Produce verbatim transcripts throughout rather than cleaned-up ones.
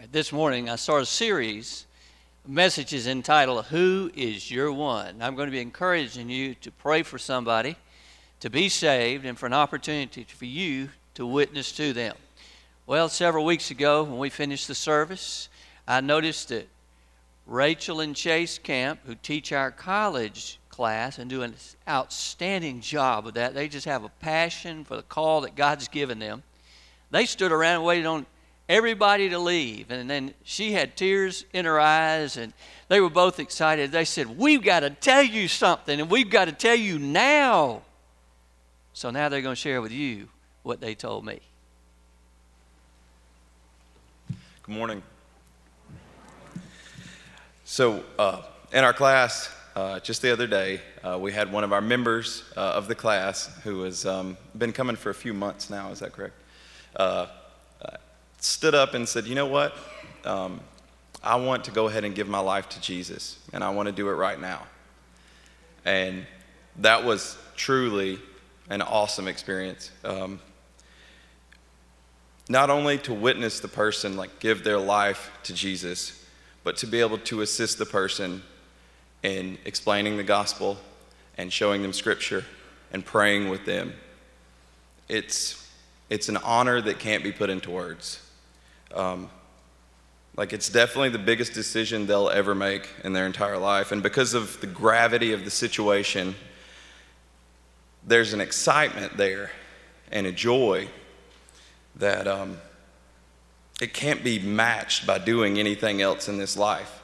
this morning I started a series of messages entitled, Who is Your One? I'm going to be encouraging you to pray for somebody to be saved and for an opportunity for you to witness to them. Well, several weeks ago when we finished the service, I noticed that Rachel and Chase Camp, who teach our college class and do an outstanding job of that, they just have a passion for the call that God's given them. They stood around and waited on everybody to leave, and then she had tears in her eyes, and they were both excited. They said, we've got to tell you something, and we've got to tell you now. So now they're going to share with you what they told me. Good morning. So uh, in our class, uh, just the other day, uh, we had one of our members uh, of the class who has um, been coming for a few months now, is that correct? Uh, uh, stood up and said, you know what, um, I want to go ahead and give my life to Jesus, and I want to do it right now. And that was truly an awesome experience. Um, not only to witness the person like give their life to Jesus, but to be able to assist the person in explaining the gospel and showing them scripture and praying with them. It's It's an honor that can't be put into words. Um, like it's definitely the biggest decision they'll ever make in their entire life. And because of the gravity of the situation, there's an excitement there and a joy that um, it can't be matched by doing anything else in this life.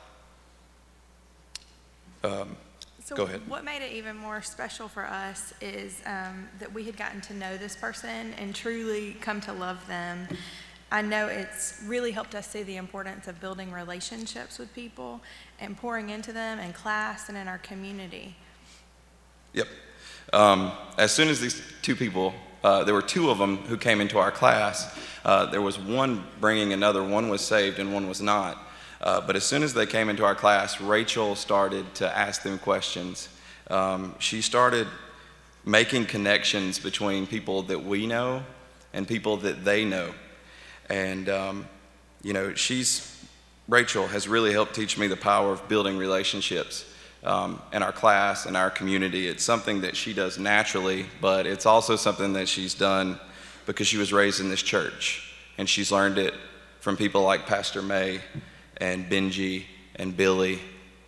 Um, So Go ahead. What made it even more special for us is um, that we had gotten to know this person and truly come to love them. I know it's really helped us see the importance of building relationships with people and pouring into them in class and in our community. Yep. Um, as soon as these two people, uh, there were two of them who came into our class. Uh, there was one bringing another, one was saved and one was not. Uh, but as soon as they came into our class, Rachel started to ask them questions. Um, she started making connections between people that we know and people that they know. And, um, you know, she's, Rachel has really helped teach me the power of building relationships um, in our class and our community. It's something that she does naturally, but it's also something that she's done because she was raised in this church. And she's learned it from people like Pastor May and Benji and Billy.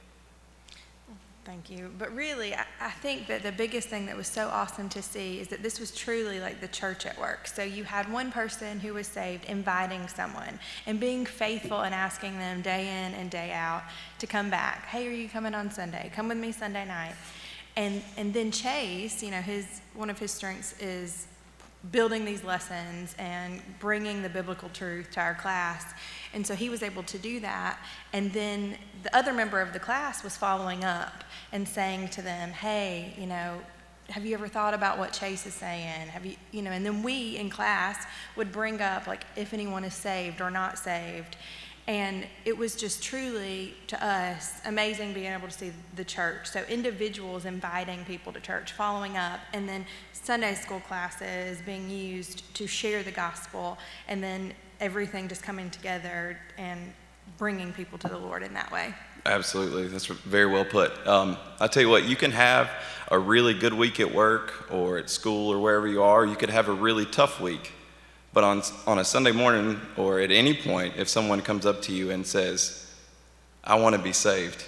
Thank you. But really, I, I think that the biggest thing that was so awesome to see is that this was truly like the church at work. So you had one person who was saved inviting someone and being faithful and asking them day in and day out to come back. Hey, are you coming on Sunday? Come with me Sunday night. And and then Chase, you know, his one of his strengths is building these lessons and bringing the biblical truth to our class. And so he was able to do that. And then the other member of the class was following up and saying to them, hey, you know, have you ever thought about what Chase is saying? Have you, you know, and then we in class would bring up like if anyone is saved or not saved. And it was just truly, to us, amazing being able to see the church. So individuals inviting people to church, following up, and then Sunday school classes being used to share the gospel, and then everything just coming together and bringing people to the Lord in that way. Absolutely. That's very well put. Um, I'll tell you what, you can have a really good week at work or at school or wherever you are. You could have a really tough week. But on on a Sunday morning or at any point, if someone comes up to you and says, I want to be saved,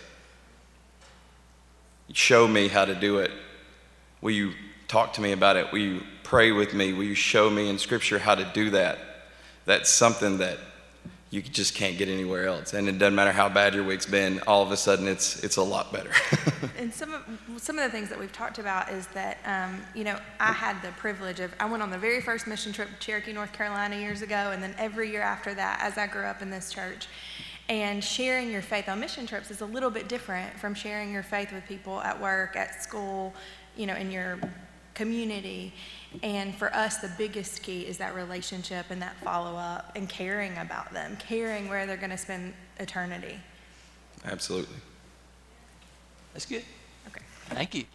show me how to do it. Will you talk to me about it? Will you pray with me? Will you show me in Scripture how to do that? That's something that you just can't get anywhere else. And it doesn't matter how bad your week's been, all of a sudden it's it's a lot better. And some of some of the things that we've talked about is that, um, you know, I had the privilege of, I went on the very first mission trip to Cherokee, North Carolina years ago, and then every year after that, as I grew up in this church. And sharing your faith on mission trips is a little bit different from sharing your faith with people at work, at school, you know, in your community. And for us, the biggest key is that relationship and that follow-up and caring about them, caring where they're going to spend eternity. Absolutely. That's good. Okay. Thank you.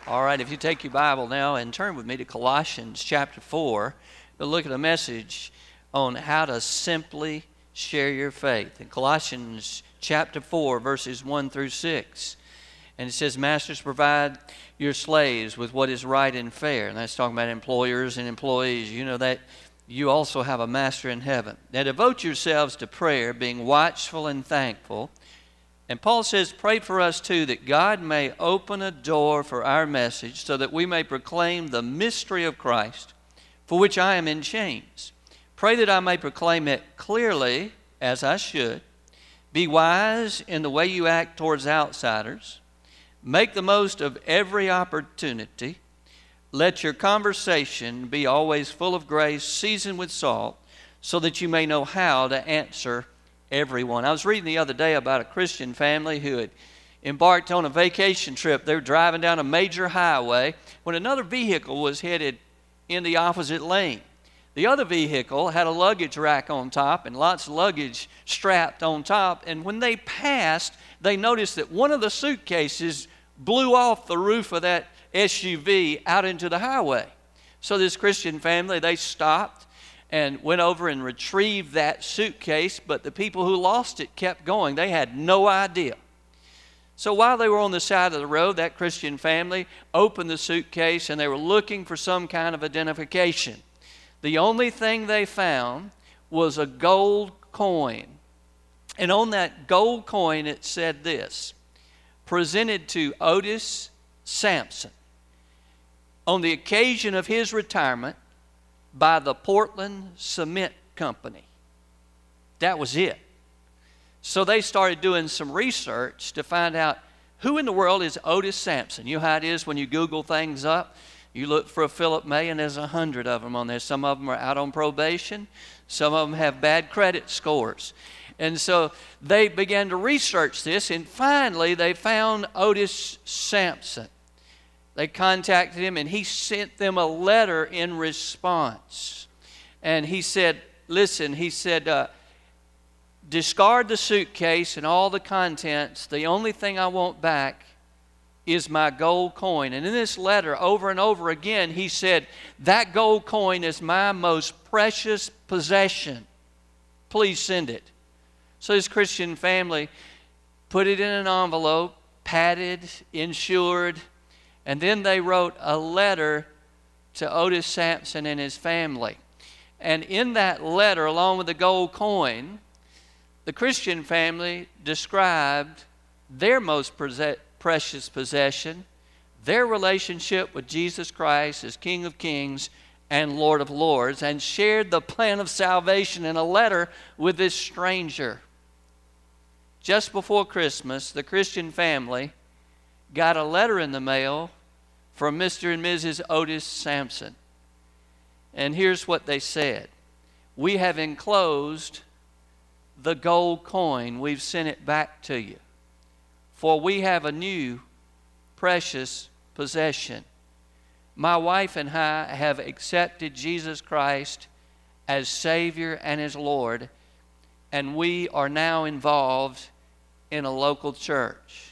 All right, if you take your Bible now and turn with me to Colossians chapter four, we'll look at a message on how to simply share your faith. In Colossians chapter four, verses one through six. And it says, Masters, provide your slaves with what is right and fair. And that's talking about employers and employees. You know that you also have a master in heaven. Now devote yourselves to prayer, being watchful and thankful. And Paul says, pray for us too, that God may open a door for our message so that we may proclaim the mystery of Christ, for which I am in chains. Pray that I may proclaim it clearly, as I should. Be wise in the way you act towards outsiders. Make the most of every opportunity. Let your conversation be always full of grace, seasoned with salt, so that you may know how to answer everyone. I was reading the other day about a Christian family who had embarked on a vacation trip. They were driving down a major highway when another vehicle was headed in the opposite lane. The other vehicle had a luggage rack on top and lots of luggage strapped on top. And when they passed, they noticed that one of the suitcases blew off the roof of that S U V out into the highway. So this Christian family, they stopped and went over and retrieved that suitcase, but the people who lost it kept going. They had no idea. So while they were on the side of the road, that Christian family opened the suitcase and they were looking for some kind of identification. The only thing they found was a gold coin. And on that gold coin it said this, presented to Otis Sampson on the occasion of his retirement by the Portland Cement Company. That was it. So they started doing some research to find out who in the world is Otis Sampson. You know how it is when you Google things up? You look for a Philip May and there's a hundred of them on there. Some of them are out on probation. Some of them have bad credit scores. And so they began to research this, and finally they found Otis Sampson. They contacted him and he sent them a letter in response. And he said, listen, he said, uh, discard the suitcase and all the contents. The only thing I want back is my gold coin. And in this letter, over and over again, he said, that gold coin is my most precious possession. Please send it. So this Christian family put it in an envelope, padded, insured, and then they wrote a letter to Otis Sampson and his family. And in that letter, along with the gold coin, the Christian family described their most precious possession, their relationship with Jesus Christ as King of Kings and Lord of Lords, and shared the plan of salvation in a letter with this stranger. Just before Christmas, the Christian family got a letter in the mail from Mister and Missus Otis Sampson. And here's what they said. We have enclosed the gold coin. We've sent it back to you. For we have a new precious possession. My wife and I have accepted Jesus Christ as Savior and as Lord, and we are now involved in a local church.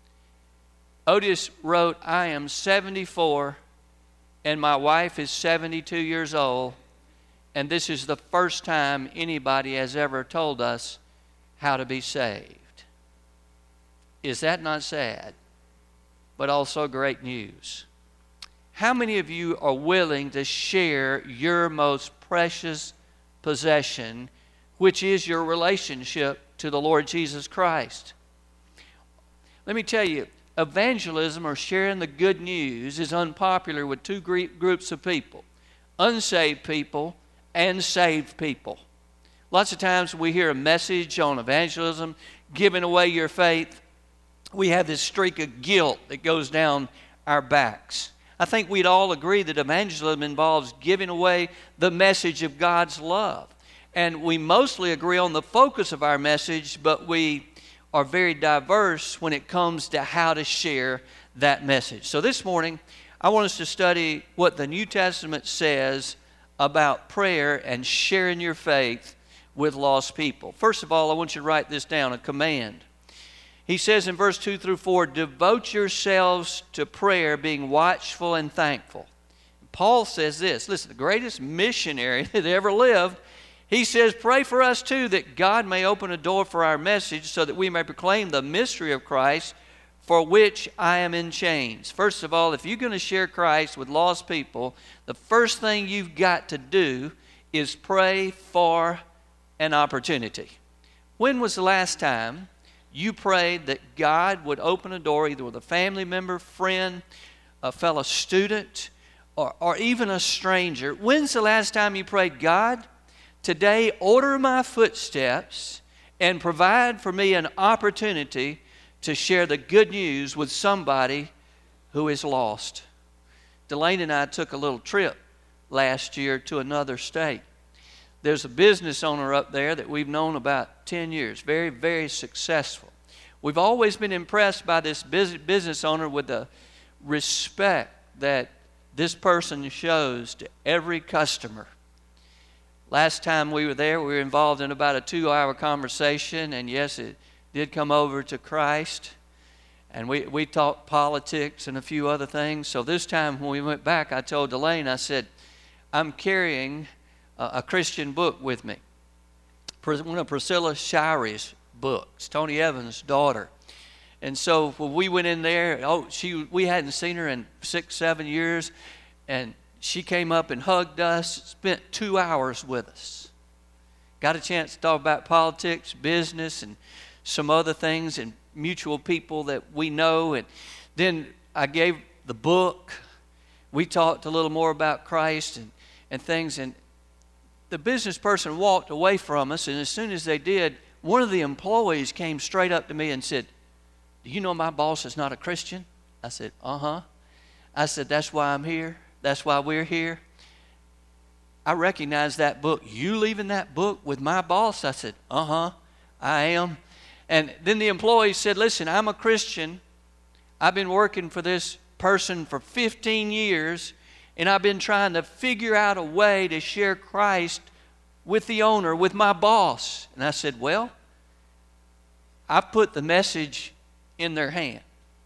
Otis wrote, I am seventy-four and my wife is seventy-two years old, and this is the first time anybody has ever told us how to be saved. Is that not sad? But also great news. How many of you are willing to share your most precious possession, which is your relationship to the Lord Jesus Christ? Let me tell you, evangelism, or sharing the good news, is unpopular with two groups of people: unsaved people and saved people. Lots of times we hear a message on evangelism, giving away your faith. We have this streak of guilt that goes down our backs. I think we'd all agree that evangelism involves giving away the message of God's love. And we mostly agree on the focus of our message, but we are very diverse when it comes to how to share that message. So this morning, I want us to study what the New Testament says about prayer and sharing your faith with lost people. First of all, I want you to write this down, a command. He says in verse two through four, devote yourselves to prayer, being watchful and thankful. Paul says this, listen, the greatest missionary that ever lived, he says, pray for us too, that God may open a door for our message so that we may proclaim the mystery of Christ, for which I am in chains. First of all, if you're going to share Christ with lost people, the first thing you've got to do is pray for an opportunity. When was the last time you prayed that God would open a door either with a family member, friend, a fellow student, or, or even a stranger? When's the last time you prayed, God, today order my footsteps and provide for me an opportunity to share the good news with somebody who is lost? Delaney and I took a little trip last year to another state. There's a business owner up there that we've known about ten years, very, very successful. We've always been impressed by this business owner with the respect that this person shows to every customer. Last time we were there, we were involved in about a two-hour conversation, and yes, it did come over to Christ. And we, we talked politics and a few other things. So this time when we went back, I told Delane, I said, I'm carrying a, a Christian book with me. One of Priscilla Shirey's books, Tony Evans' daughter. And so when we went in there, oh, she we hadn't seen her in six, seven years, and she came up and hugged us, spent two hours with us. Got a chance to talk about politics, business, and some other things, and mutual people that we know. And then I gave the book. We talked a little more about Christ and, and things. And the business person walked away from us, and as soon as they did, one of the employees came straight up to me and said, do you know my boss is not a Christian? I said, uh-huh. I said, that's why I'm here. That's why we're here. I recognize that book. You leaving that book with my boss? I said, uh-huh, I am. And then the employee said, listen, I'm a Christian. I've been working for this person for fifteen years, and I've been trying to figure out a way to share Christ with the owner, with my boss. And I said, well, I put the message in their hand,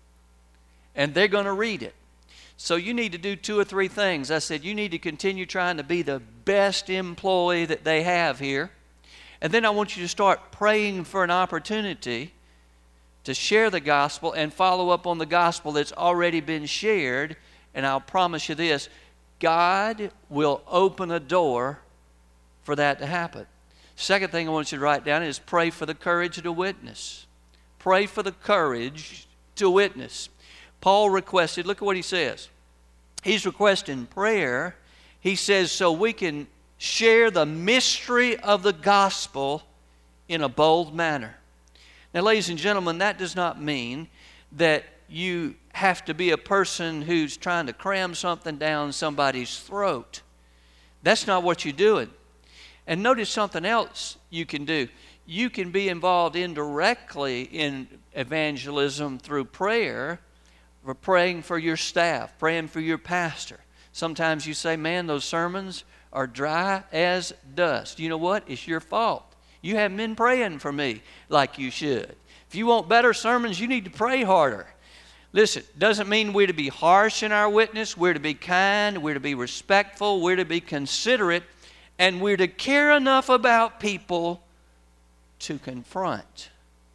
and they're going to read it. So you need to do two or three things. I said, you need to continue trying to be the best employee that they have here. And then I want you to start praying for an opportunity to share the gospel and follow up on the gospel that's already been shared. And I'll promise you this, God will open a door for that to happen. Second thing I want you to write down is pray for the courage to witness. Pray for the courage to witness. Paul requested, look at what he says. He's requesting prayer. He says, so we can share the mystery of the gospel in a bold manner. Now, ladies and gentlemen, that does not mean that you have to be a person who's trying to cram something down somebody's throat. That's not what you're doing. And notice something else you can do. You can be involved indirectly in evangelism through prayer, for praying for your staff, praying for your pastor. Sometimes you say, man, those sermons are dry as dust. You know what? It's your fault. You haven't been praying for me like you should. If you want better sermons, you need to pray harder. Listen, doesn't mean we're to be harsh in our witness. We're to be kind. We're to be respectful. We're to be considerate. And we're to care enough about people to confront.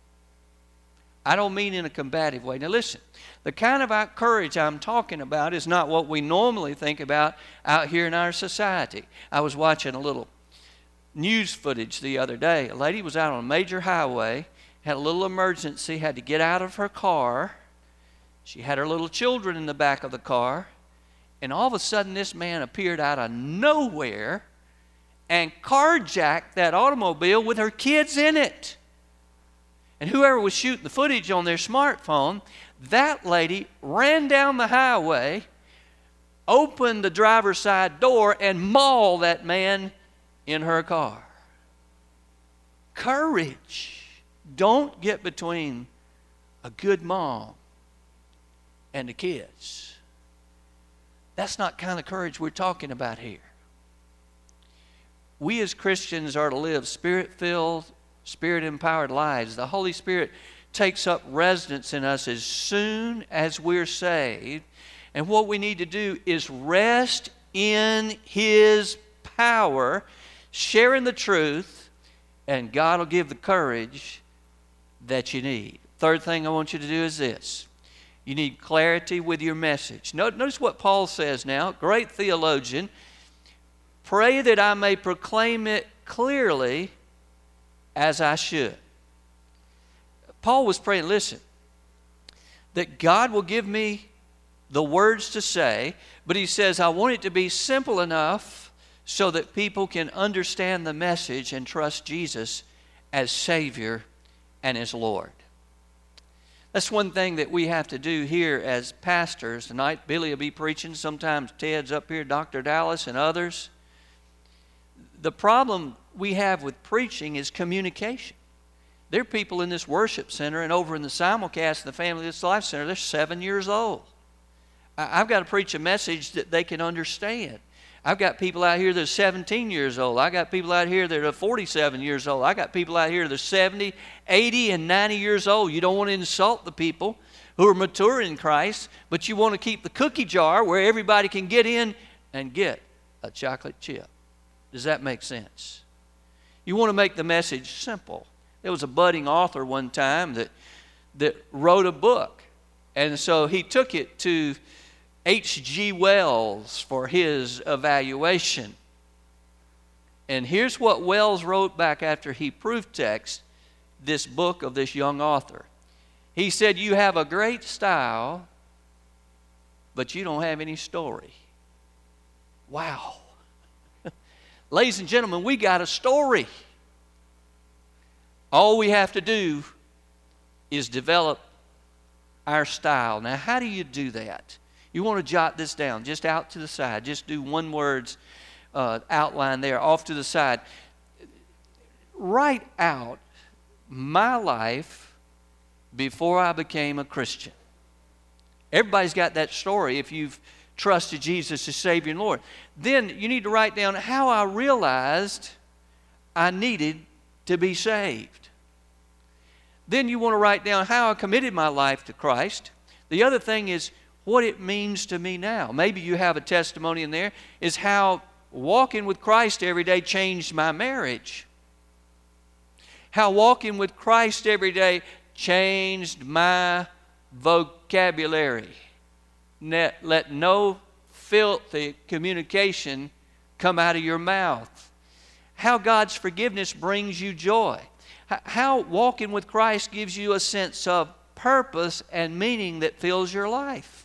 I don't mean in a combative way. Now listen, the kind of courage I'm talking about is not what we normally think about out here in our society. I was watching a little news footage the other day. A lady was out on a major highway, had a little emergency, had to get out of her car. She had her little children in the back of the car. And all of a sudden this man appeared out of nowhere and carjacked that automobile with her kids in it. And whoever was shooting the footage on their smartphone, that lady ran down the highway, opened the driver's side door, and mauled that man in her car. Courage. Don't get between a good mom and the kids. That's not the kind of courage we're talking about here. We as Christians are to live Spirit-filled, Spirit-empowered lives. The Holy Spirit takes up residence in us as soon as we're saved. And what we need to do is rest in His power, sharing the truth, and God will give the courage that you need. Third thing I want you to do is this. You need clarity with your message. Notice what Paul says now, great theologian. Pray that I may proclaim it clearly as I should. Paul was praying, listen, that God will give me the words to say, but he says, I want it to be simple enough so that people can understand the message and trust Jesus as Savior and as Lord. That's one thing that we have to do here as pastors. Tonight, Billy will be preaching. Sometimes Ted's up here, Doctor Dallas, and others. The problem we have with preaching is communication. There are people in this worship center and over in the simulcast in the Family This Life Center, they're seven years old. I've got to preach a message that they can understand. I've got people out here that are seventeen years old. I've got people out here that are forty-seven years old. I've got people out here that are seventy, eighty, and ninety years old. You don't want to insult the people who are mature in Christ, but you want to keep the cookie jar where everybody can get in and get a chocolate chip. Does that make sense? You want to make the message simple. There was a budding author one time that, that wrote a book, and so he took it to H G Wells for his evaluation. And here's what Wells wrote back after he proof texted this book of this young author. He said, you have a great style, but you don't have any story. Wow. Ladies and gentlemen, we got a story. All we have to do is develop our style. Now, how do you do that? You want to jot this down, just out to the side. Just do one word's uh, outline there, off to the side. Write out my life before I became a Christian. Everybody's got that story if you've trusted Jesus as Savior and Lord. Then you need to write down how I realized I needed to be saved. Then you want to write down how I committed my life to Christ. The other thing is what it means to me now. Maybe you have a testimony in there, is how walking with Christ every day changed my marriage. How walking with Christ every day changed my vocabulary. Let, let no filthy communication come out of your mouth. How God's forgiveness brings you joy. How walking with Christ gives you a sense of purpose and meaning that fills your life.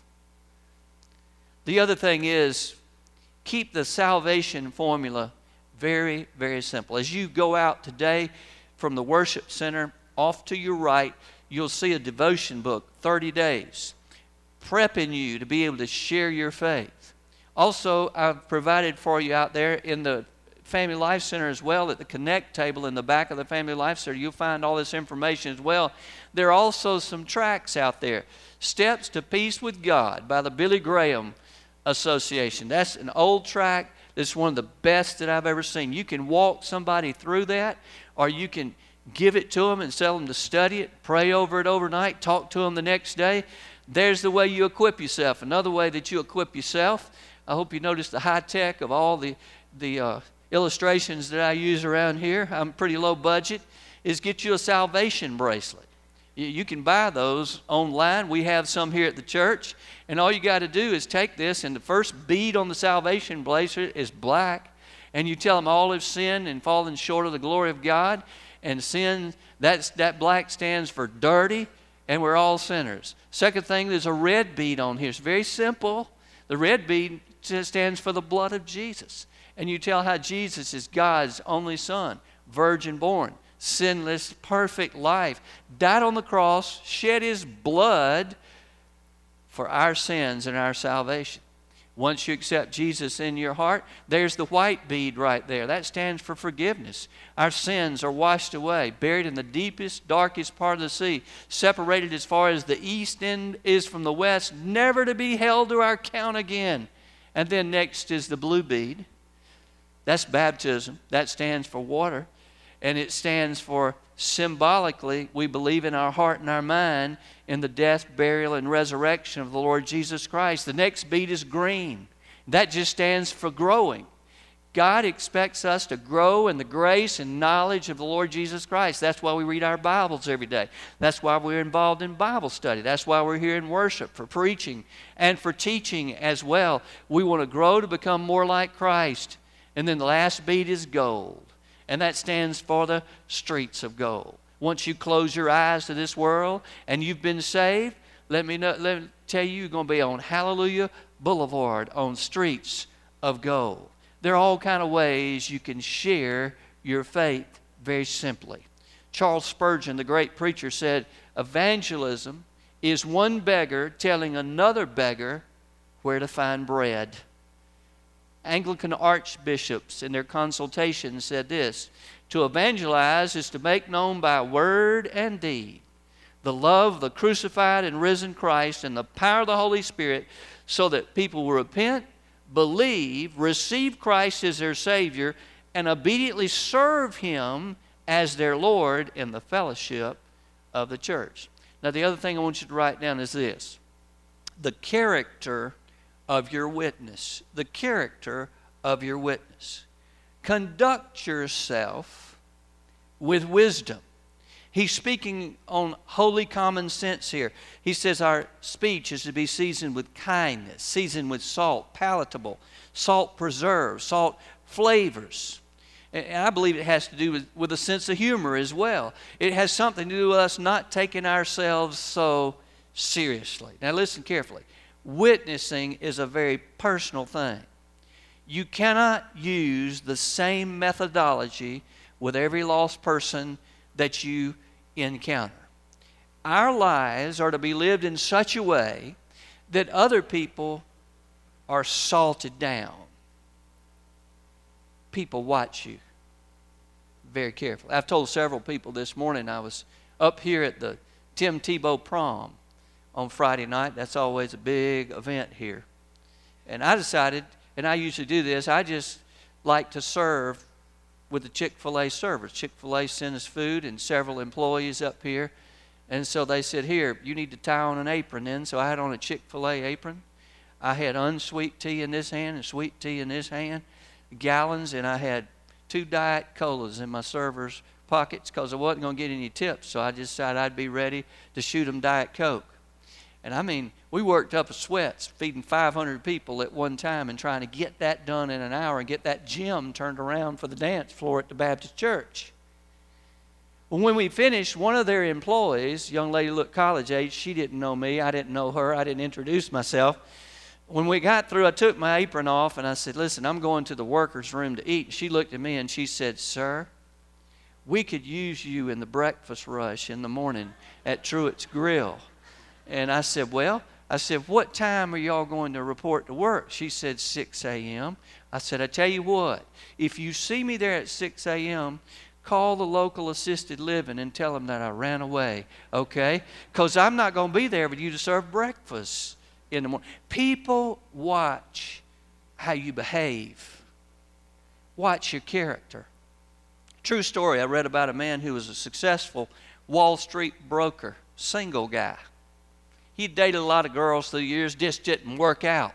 The other thing is, keep the salvation formula very, very simple. As you go out today from the worship center, off to your right, you'll see a devotion book, thirty days, prepping you to be able to share your faith. Also, I've provided for you out there in the Family Life Center as well, at the Connect table in the back of the Family Life Center, you'll find all this information as well. There are also some tracts out there. Steps to Peace with God by the Billy Graham Association. That's an old tract. It's one of the best that I've ever seen. You can walk somebody through that, or you can give it to them and tell them to study it, pray over it overnight, talk to them the next day. There's the way you equip yourself. Another way that you equip yourself, I hope you notice the high tech of all the, the uh, illustrations that I use around here. I'm pretty low budget, is get you a salvation bracelet. You, you can buy those online. We have some here at the church. And all you got to do is take this, and the first bead on the salvation bracelet is black. And you tell them all have sinned and fallen short of the glory of God. And sin, that's, that black stands for dirty, and we're all sinners. Second thing, there's a red bead on here. It's very simple. The red bead stands for the blood of Jesus. And you tell how Jesus is God's only Son, virgin born, sinless, perfect life, died on the cross, shed His blood for our sins and our salvation. Once you accept Jesus in your heart, there's the white bead right there. That stands for forgiveness. Our sins are washed away, buried in the deepest, darkest part of the sea, separated as far as the east end is from the west, never to be held to our account again. And then next is the blue bead. That's baptism. That stands for water. And it stands for, symbolically, we believe in our heart and our mind in the death, burial, and resurrection of the Lord Jesus Christ. The next bead is green. That just stands for growing. God expects us to grow in the grace and knowledge of the Lord Jesus Christ. That's why we read our Bibles every day. That's why we're involved in Bible study. That's why we're here in worship, for preaching, and for teaching as well. We want to grow to become more like Christ. And then the last bead is gold. And that stands for the streets of gold. Once you close your eyes to this world and you've been saved, let me, know, let me tell you, you're going to be on Hallelujah Boulevard on streets of gold. There are all kinds of ways you can share your faith very simply. Charles Spurgeon, the great preacher, said, evangelism is one beggar telling another beggar where to find bread. Anglican archbishops in their consultations said this, to evangelize is to make known by word and deed the love of the crucified and risen Christ and the power of the Holy Spirit, so that people will repent, believe, receive Christ as their Savior, and obediently serve Him as their Lord in the fellowship of the church. Now, the other thing I want you to write down is this. The character of your witness. The character of your witness. Conduct yourself with wisdom. He's speaking on holy common sense here. He says our speech is to be seasoned with kindness, seasoned with salt, palatable. Salt preserves, salt flavors. And I believe it has to do with, with a sense of humor as well. It has something to do with us not taking ourselves so seriously. Now listen carefully. Witnessing is a very personal thing. You cannot use the same methodology with every lost person that you encounter. Our lives are to be lived in such a way that other people are salted down. People watch you very carefully. I've told several people this morning, I was up here at the Tim Tebow prom on Friday night. That's always a big event here. And I decided, and I usually do this, I just like to serve with the Chick-fil-A servers. Chick-fil-A sent us food and several employees up here. And so they said, here, you need to tie on an apron then. So I had on a Chick-fil-A apron. I had unsweet tea in this hand and sweet tea in this hand, gallons, and I had two Diet Colas in my server's pockets because I wasn't going to get any tips. So I just decided I'd be ready to shoot them Diet Coke. And I mean, we worked up a sweat feeding five hundred people at one time and trying to get that done in an hour and get that gym turned around for the dance floor at the Baptist church. Well, when we finished, one of their employees, young lady looked college age, she didn't know me, I didn't know her, I didn't introduce myself. When we got through, I took my apron off and I said, listen, I'm going to the workers' room to eat. She looked at me and she said, sir, we could use you in the breakfast rush in the morning at Truett's Grill. And I said, well, I said, what time are y'all going to report to work? She said, six a.m. I said, I tell you what, if you see me there at six a.m., call the local assisted living and tell them that I ran away, okay? Because I'm not going to be there with you to serve breakfast in the morning. People watch how you behave. Watch your character. True story, I read about a man who was a successful Wall Street broker, single guy. He dated a lot of girls through the years, just didn't work out.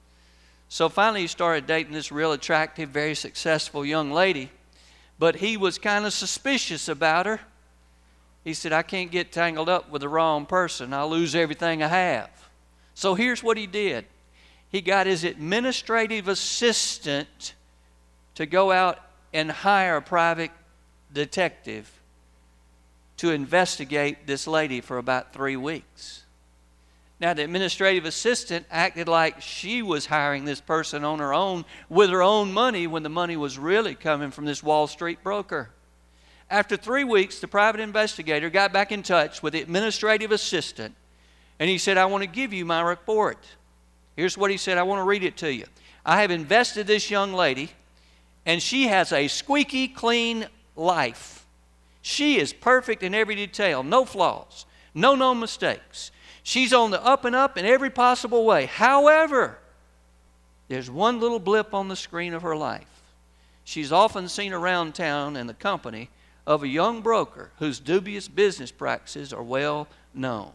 So finally he started dating this real attractive, very successful young lady. But he was kind of suspicious about her. He said, I can't get tangled up with the wrong person. I'll lose everything I have. So here's what he did. He got his administrative assistant to go out and hire a private detective to investigate this lady for about three weeks. Now, the administrative assistant acted like she was hiring this person on her own with her own money when the money was really coming from this Wall Street broker. After three weeks, the private investigator got back in touch with the administrative assistant, and he said, I want to give you my report. Here's what he said. I want to read it to you. I have invested this young lady, and she has a squeaky clean life. She is perfect in every detail, no flaws, no known mistakes. She's on the up and up in every possible way. However, there's one little blip on the screen of her life. She's often seen around town in the company of a young broker whose dubious business practices are well known.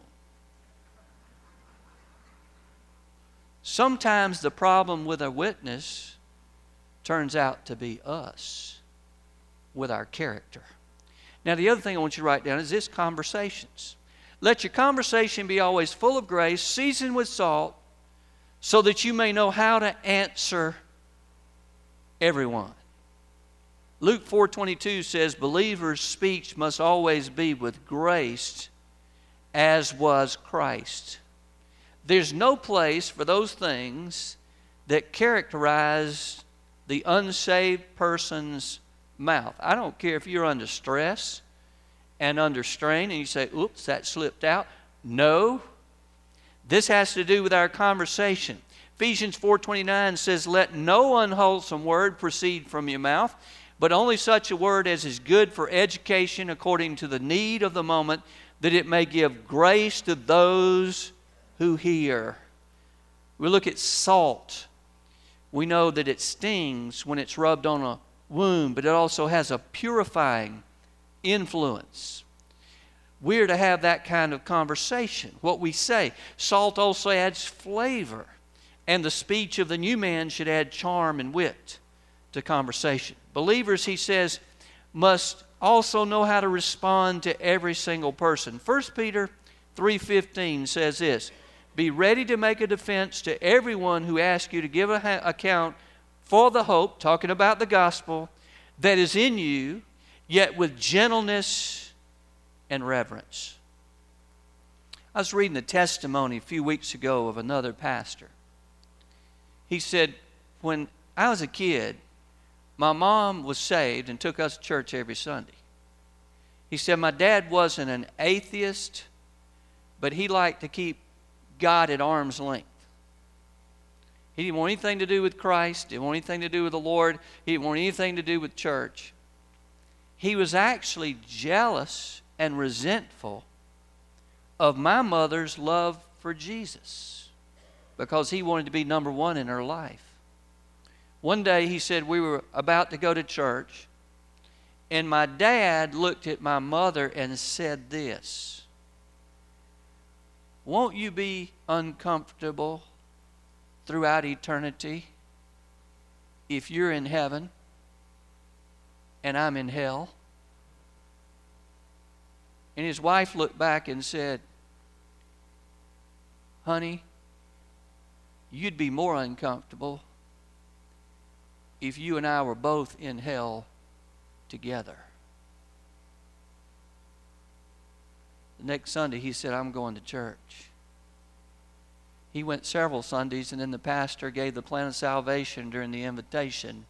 Sometimes the problem with a witness turns out to be us with our character. Now, the other thing I want you to write down is this: conversations. Let your conversation be always full of grace, seasoned with salt, so that you may know how to answer everyone. Luke four twenty-two says, believers' speech must always be with grace, as was Christ. There's no place for those things that characterize the unsaved person's mouth. I don't care if you're under stress and under strain and you say, oops, that slipped out. No. This has to do with our conversation. Ephesians four twenty-nine says, let no unwholesome word proceed from your mouth, but only such a word as is good for education according to the need of the moment, that it may give grace to those who hear. We look at salt. We know that it stings when it's rubbed on a wound, but it also has a purifying influence. We're to have that kind of conversation. What we say. Salt also adds flavor, and the speech of the new man should add charm and wit to conversation. Believers, he says, must also know how to respond to every single person. First Peter three fifteen says this, be ready to make a defense to everyone who asks you to give an ha- account for the hope, talking about the gospel, that is in you, yet with gentleness and reverence. I was reading a testimony a few weeks ago of another pastor. He said, when I was a kid, my mom was saved and took us to church every Sunday. He said, my dad wasn't an atheist, but he liked to keep God at arm's length. He didn't want anything to do with Christ, didn't want anything to do with the Lord, he didn't want anything to do with church. He was actually jealous and resentful of my mother's love for Jesus because he wanted to be number one in her life. One day he said we were about to go to church, and my dad looked at my mother and said this, won't you be uncomfortable throughout eternity if you're in heaven and I'm in hell? And his wife looked back and said, honey, you'd be more uncomfortable if you and I were both in hell together. The next Sunday he said, I'm going to church. He went several Sundays, and then the pastor gave the plan of salvation during the invitation,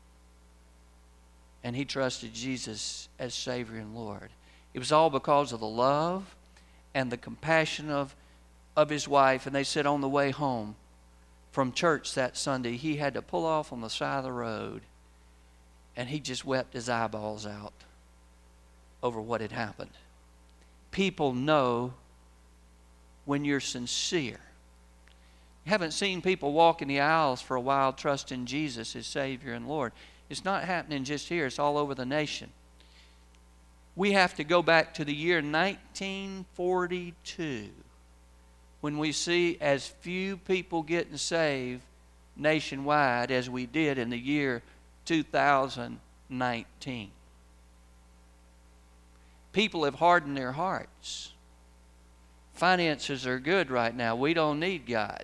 and he trusted Jesus as Savior and Lord. It was all because of the love and the compassion of, of his wife. And they said on the way home from church that Sunday, he had to pull off on the side of the road, and he just wept his eyeballs out over what had happened. People know when you're sincere. You haven't seen people walk in the aisles for a while trusting Jesus as Savior and Lord. It's not happening just here. It's all over the nation. We have to go back to the year nineteen forty-two when we see as few people getting saved nationwide as we did in the year two thousand nineteen. People have hardened their hearts. Finances are good right now. We don't need God.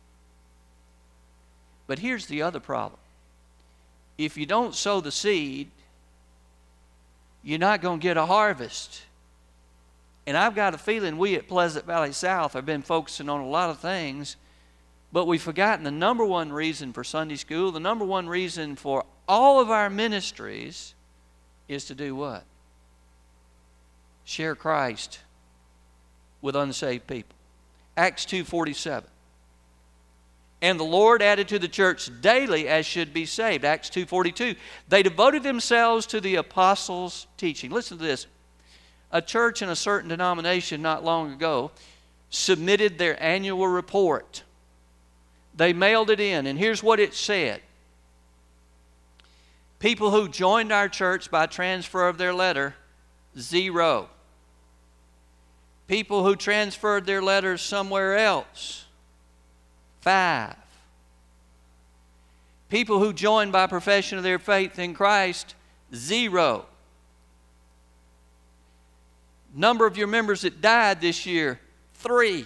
But here's the other problem. If you don't sow the seed, you're not going to get a harvest. And I've got a feeling we at Pleasant Valley South have been focusing on a lot of things, but we've forgotten the number one reason for Sunday school, the number one reason for all of our ministries is to do what? Share Christ with unsaved people. Acts two forty-seven. And the Lord added to the church daily as should be saved. Acts two forty-two. They devoted themselves to the apostles' teaching. Listen to this. A church in a certain denomination not long ago submitted their annual report. They mailed it in, and here's what it said. People who joined our church by transfer of their letter zero. People who transferred their letters somewhere else, five. People who joined by profession of their faith in Christ, zero. Number of your members that died this year, three.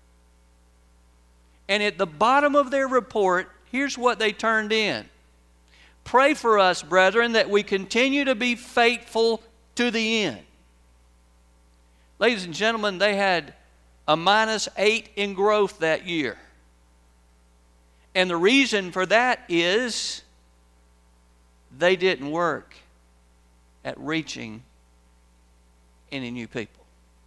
And at the bottom of their report, here's what they turned in. Pray for us, brethren, that we continue to be faithful to the end. Ladies and gentlemen, they had a minus eight in growth that year. And the reason for that is they didn't work at reaching any new people.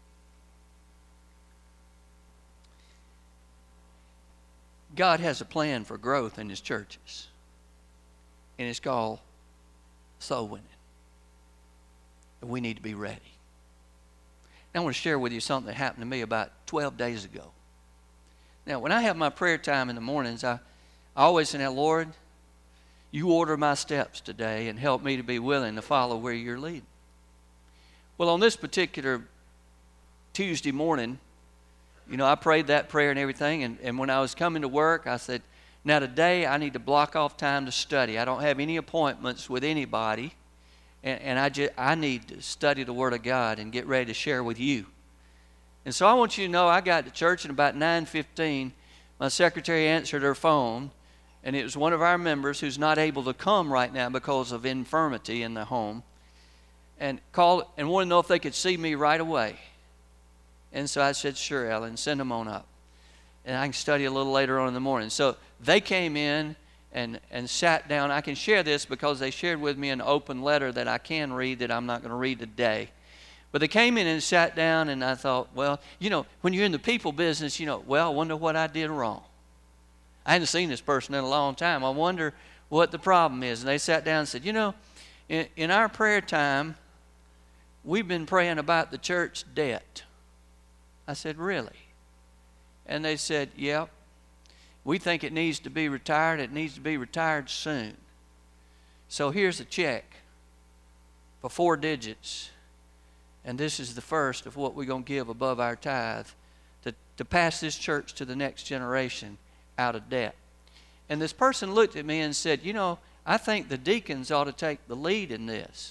God has a plan for growth in His churches. And it's called soul winning. And we need to be ready. Now I want to share with you something that happened to me about twelve days ago. Now when I have my prayer time in the mornings, I, I always say, now Lord, you order my steps today and help me to be willing to follow where you're leading. Well, on this particular Tuesday morning, you know, I prayed that prayer and everything, and, and when I was coming to work, I said, now today I need to block off time to study. I don't have any appointments with anybody, and, and I, just, I need to study the Word of God and get ready to share with you. And so I want you to know I got to church at about nine fifteen. My secretary answered her phone, and it was one of our members who's not able to come right now because of infirmity in the home, and called and wanted to know if they could see me right away. And so I said, sure, Ellen, send them on up. And I can study a little later on in the morning. So they came in and, and sat down. I can share this because they shared with me an open letter that I can read that I'm not going to read today. But they came in and sat down, and I thought, well, you know, when you're in the people business, you know, well, I wonder what I did wrong. I hadn't seen this person in a long time. I wonder what the problem is. And they sat down and said, you know, in, in our prayer time, we've been praying about the church debt. I said, really? And they said, yep. We think it needs to be retired. It needs to be retired soon. So here's a check for four digits. And this is the first of what we're going to give above our tithe to, to pass this church to the next generation out of debt. And this person looked at me and said, you know, I think the deacons ought to take the lead in this.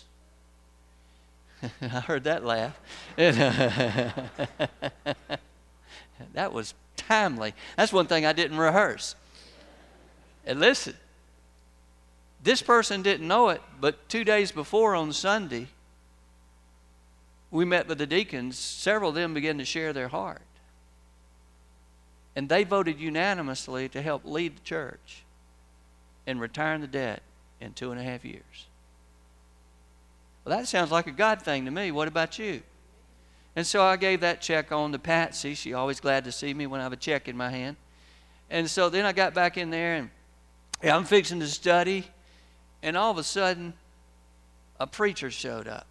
I heard that laugh. That was timely. That's one thing I didn't rehearse. And listen, this person didn't know it, but two days before on Sunday, we met with the deacons. Several of them began to share their heart. And they voted unanimously to help lead the church in retiring the debt in two and a half years. Well, that sounds like a God thing to me. What about you? And so I gave that check on to Patsy. She's always glad to see me when I have a check in my hand. And so then I got back in there, and yeah, I'm fixing to study. And all of a sudden, a preacher showed up.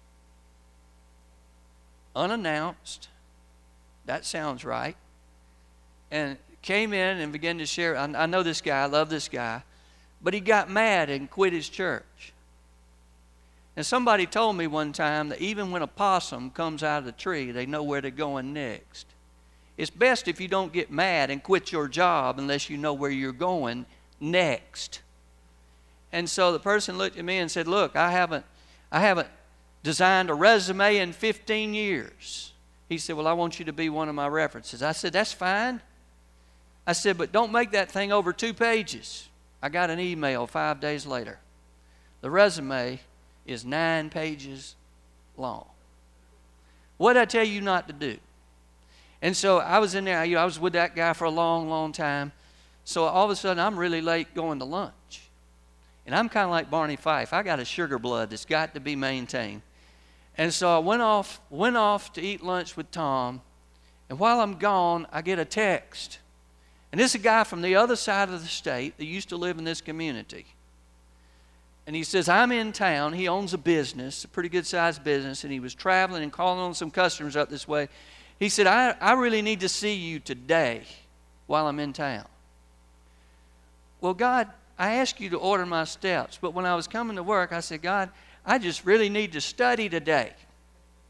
Unannounced. That sounds right. And came in and began to share. I, I know this guy. I love this guy. But he got mad and quit his church. And somebody told me one time that even when a possum comes out of the tree, they know where they're going next. It's best if you don't get mad and quit your job unless you know where you're going next. And so the person looked at me and said, look, I haven't, I haven't designed a resume in fifteen years. He said, well, I want you to be one of my references. I said, that's fine. I said, but don't make that thing over two pages. I got an email five days later. The resume is nine pages long. What did I tell you not to do? And so I was in there. I was with that guy for a long, long time. So all of a sudden, I'm really late going to lunch. And I'm kind of like Barney Fife. I got a sugar blood that's got to be maintained. And so I went off, went off to eat lunch with Tom. And while I'm gone, I get a text. And this is a guy from the other side of the state that used to live in this community. And he says, I'm in town. He owns a business, a pretty good-sized business, and he was traveling and calling on some customers up this way. He said, I, I really need to see you today while I'm in town. Well, God, I asked you to order my steps, but when I was coming to work, I said, God, I just really need to study today.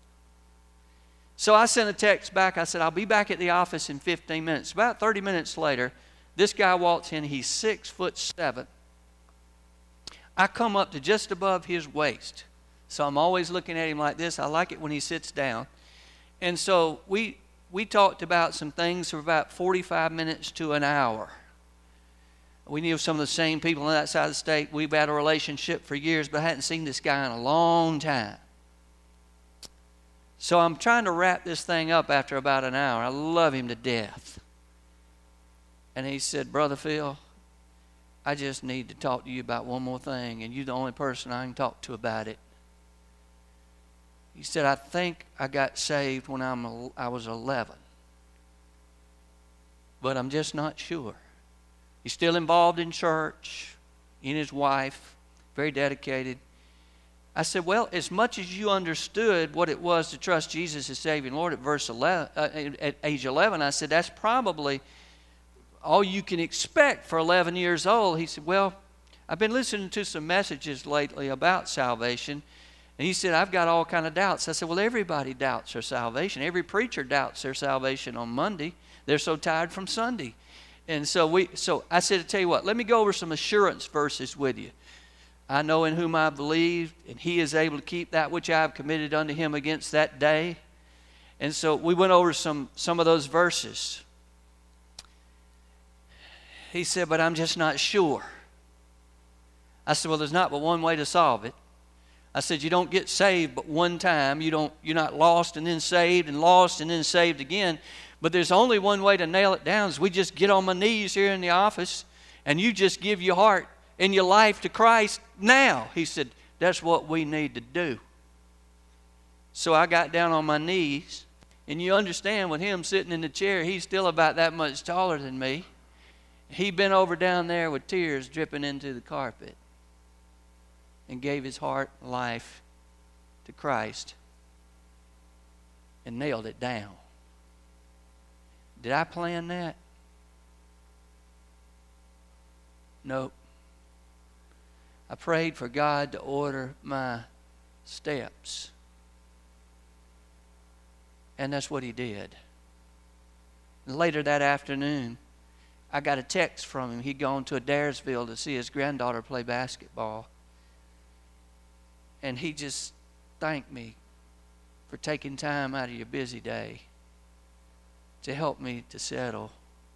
So I sent a text back. I said, I'll be back at the office in fifteen minutes. About thirty minutes later, this guy walks in. He's six foot seven. I come up to just above his waist. So I'm always looking at him like this. I like it when he sits down. And so we we talked about some things for about forty-five minutes to an hour. We knew some of the same people on that side of the state. We've had a relationship for years, but I hadn't seen this guy in a long time. So I'm trying to wrap this thing up after about an hour. I love him to death. And he said, Brother Phil, I just need to talk to you about one more thing, and you're the only person I can talk to about it. He said, I think I got saved when I'm, I was eleven. But I'm just not sure. He's still involved in church, he and his wife, very dedicated. I said, well, as much as you understood what it was to trust Jesus as Savior and Lord at verse eleven, uh, at age eleven, I said, that's probably all you can expect for eleven years old. He said, well, I've been listening to some messages lately about salvation. And he said, I've got all kind of doubts. I said, well, everybody doubts their salvation. Every preacher doubts their salvation on Monday. They're so tired from Sunday. And so we, so I said, to tell you what, let me go over some assurance verses with you. I know in whom I believe, and he is able to keep that which I have committed unto him against that day. And so we went over some, some of those verses. He said, but I'm just not sure. I said, well, there's not but one way to solve it. I said, you don't get saved but one time. You don't, you're not lost and then saved and lost and then saved again. But there's only one way to nail it down is we just get on my knees here in the office and you just give your heart and your life to Christ now. He said, that's what we need to do. So I got down on my knees, and you understand with him sitting in the chair, he's still about that much taller than me. He bent over down there with tears dripping into the carpet and gave his heart and life to Christ and nailed it down. Did I plan that? Nope. I prayed for God to order my steps. And that's what he did. And later that afternoon, I got a text from him. He'd gone to Adairsville to see his granddaughter play basketball. And he just thanked me for taking time out of your busy day to help me to settle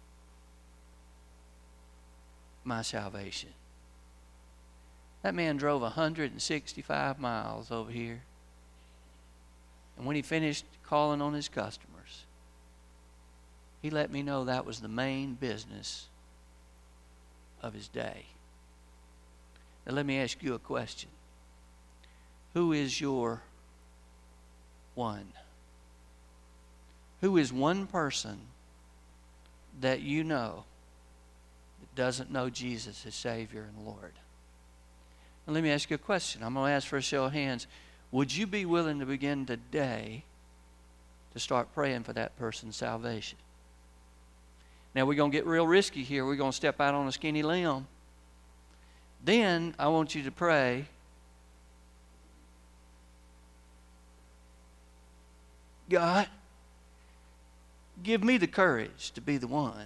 my salvation. That man drove one hundred sixty-five miles over here. And when he finished calling on his customers, he let me know that was the main business of his day. Now let me ask you a question. Who is your one? Who is one person that you know that doesn't know Jesus as Savior and Lord? And let me ask you a question. I'm going to ask for a show of hands. Would you be willing to begin today to start praying for that person's salvation? Now we're going to get real risky here. We're going to step out on a skinny limb. Then I want you to pray, God, give me the courage to be the one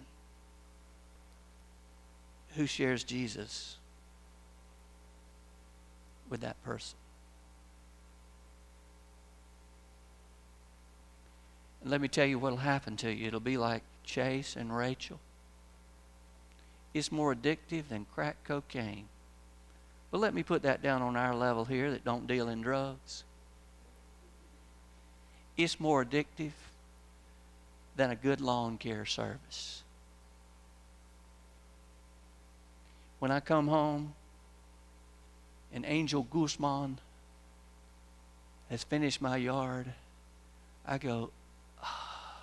who shares Jesus with that person. And let me tell you what will happen to you. It'll be like Chase and Rachel. It's more addictive than crack cocaine. But let me put that down on our level here that don't deal in drugs. It's more addictive than a good lawn care service. When I come home and Angel Guzman has finished my yard, I go, oh,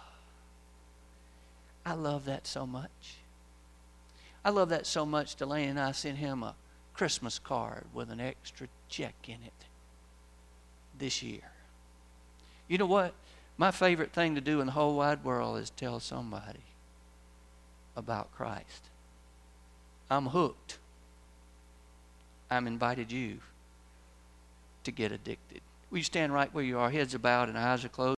I love that so much. I love that so much, Delaney and I sent him a Christmas card with an extra check in it this year. You know what? My favorite thing to do in the whole wide world is tell somebody about Christ. I'm hooked. I'm invited you to get addicted. Will you stand right where you are, heads are bowed and eyes are closed?